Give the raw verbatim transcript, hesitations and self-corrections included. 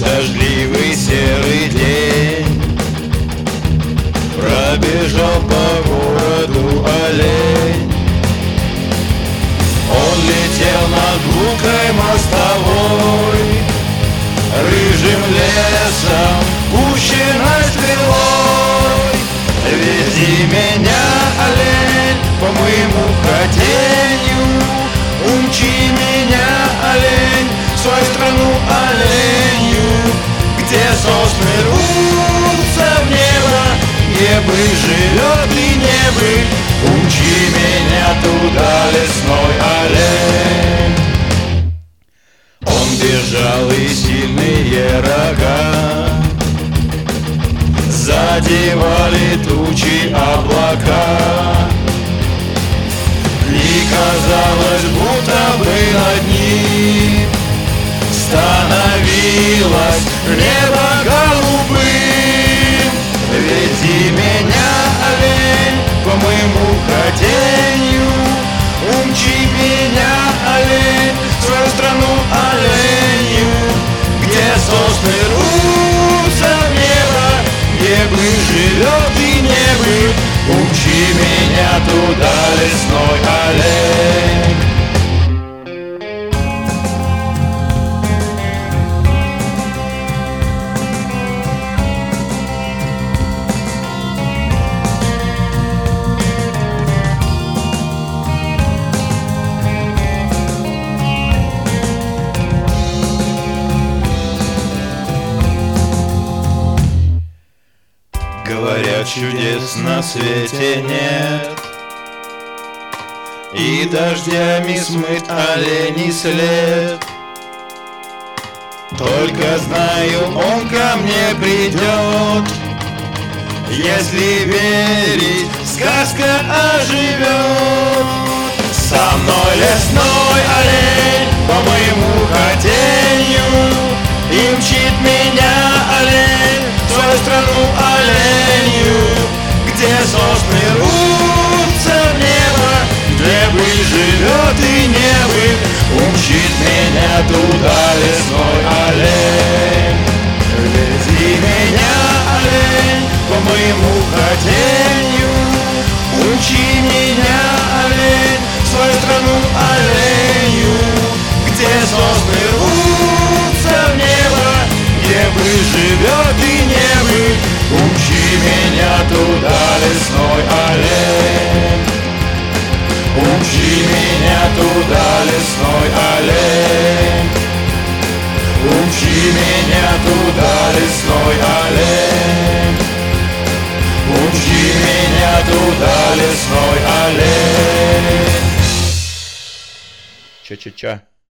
дождливый серый день пробежал по городу олень. Он летел над гулкой мостовой, рыжим лесом пущенной стрелой. Вези меня, олень, по моему хотению, умчи меня, олень, в свою страну оленью, где сосны рвутся в небо, небо живет и небо. Умчи меня туда, лесной олень. Он бежал, и сильные рога задевали тучи облака, и казалось, будто бы над ним становилось небо голубым. Веди меня, олень, по моему хотению, умчи меня, олень, в свою страну оленью, где сосны рвутся в небо, небо живет и небо. Умчи меня туда, лесной олень. Говорят, чудес на свете нет, и дождями смыт оленей след. Только знаю, он ко мне придет, если верить, сказка оживет. Со мной лесной олень, по моему хотению, и мчит меня олень в свою страну оленью, где сосны рвутся в небо, небо живет и небо. Умчит меня туда, лесной олень. Вези меня, олень, по моему хотению, умчи меня, олень, в свою страну оленью, где сосны рвутся в небо, небо живет и небо. Умчи меня туда, лесной олень. Умчи меня туда, лесной олень. Умчи меня туда, лесной олень. Умчи меня туда, лесной олень. Ча-ча-ча.